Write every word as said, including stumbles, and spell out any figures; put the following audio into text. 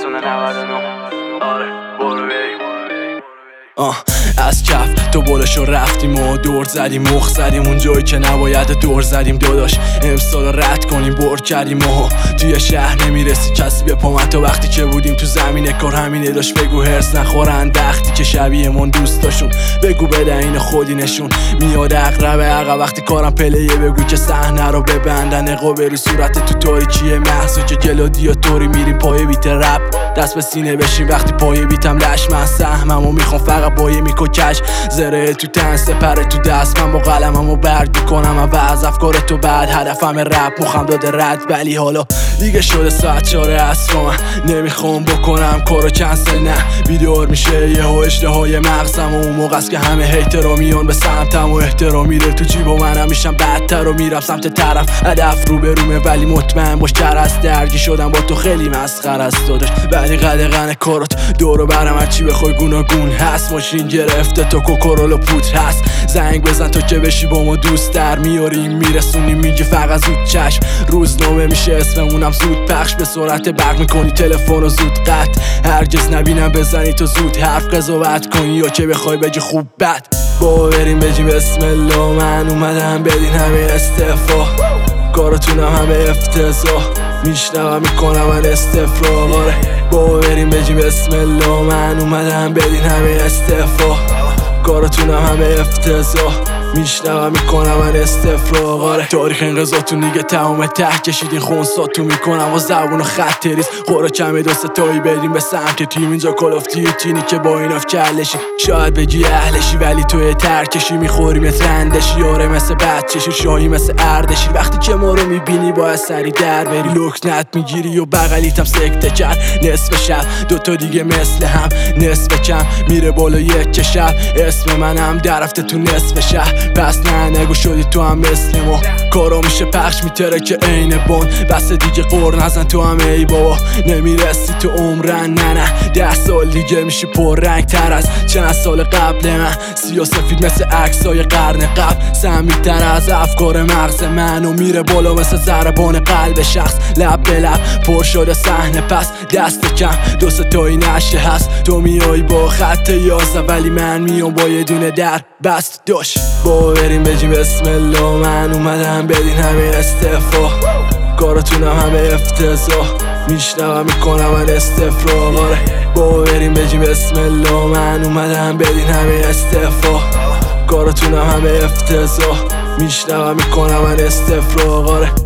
میرسونه نود و نه. آره برو بریم. آه از کف تو بلشو رفتیم و دور زدیم مخ زدیم اون جایی که نباید دور زدیم داداش امسال رد کنیم بر کردیم و توی شهر نمیرسی کسی به پامت تا وقتی که بودیم تو زمین کار همینه داشت بگو هرس نخورن دختی که شبیه من دوستاشون بگو بده این خودی نشون میاد اقرب عقب وقتی کارم پلیه بگو که صحنه رو ببندن نقاب رو صورت تو تاریکیه محض که گلادیاتوری میریم پای بیت رپ دست به سینه بشیم وقتی پای بیتم لش من سهمم و میخوام فقط بایه میکو کش زره تو تن سپره تو دست من با قلممو برگ میکنم و از افکار تو بعد هدفم رپ مخم داده رد ولی حالا دیگه شده ساعت چاره اصلا من نمیخوام بکنم کارو کنسل نه بیدار میشه یه ها اشتهای مغزم و اون موقع است که همه هیترا میان به سمتم و احترام میره تو جیب و منم میشم بدتر و میرم سمت طرف هدف رو برومه ولی مطمئن باش کر است درگی شدم با تو خیلی مسخره است داداش ولی قدغن کارات دورو برم هرچی بخوای گوناگون هست ماشین گرفته تو کوکورولو پوت هست زنگ بزن تا که بشی با ما دوست در میاریم میرسونیم میگی فقط زود چشم روزنامه میشه اسممونم زود پخش به سرعت برق میکنی تلفن و زود قطع هرگز نبینم بزنی تو زود حرف قضاوت کنی یا که بخوای بگی خوب بد با بریم بگی بسم الله من اومدم بدین همه استعفا کاراتونم همه افتضاح میشنوم میکنم من استفراغ آره با بریم بگی بسم الله من اومدم بدین همه استعفا کاراتونم همه افتضاح میشنوم میکنم من استفراغ آره تاریخ انقضاتون دیگه تمام ته کشیدین خونساتون میکنم و زبون و خط ریز خورا کمی دو ستایی بریم به سمت تیم اینجا کالافتیه تینی که با این اف کلشی شاید بگی اهلشی ولی توی ترکشی میخوری مثل اندشی آره مثل بچهشی شاهی مثل اردشی وقتی که ما رو میبینی باید سری در بری لکنت میگیری و بغلیتم سکته کرد نصف شب دوتا دیگه مثل هم نصف کم میره بالا یک شب اسم منم درفته تو نصف شهر پس نه نگو شدی تو هم مثل ما کارا میشه پخش میتره که عین بان بس دیگه قور نزن تو هم ای بابا نمیرسی تو عمرن نه نه ده سال دیگه میشی پر رنگ تر از چند سال قبل من سیاه سفید مثل عکسای قرن قبل سمیتر از افکار مغز من و میره بالا مثل ضربان قلب شخص لب به لب پر شده صحنه پس دست کم دو ستایی نشه هست تو میای با خط یازده ولی من میام با یه دونه در بست داشت با بریم بگیم بسم الله من اومدم بدین همه استعفا کاراتونم همه افتضاح میشنوم میکنم من استفراغ آره با بریم بگیم بسم الله من اومدم بدین همه استعفا کاراتونم همه افتضاح میشنوم میکنم من استفراغ آره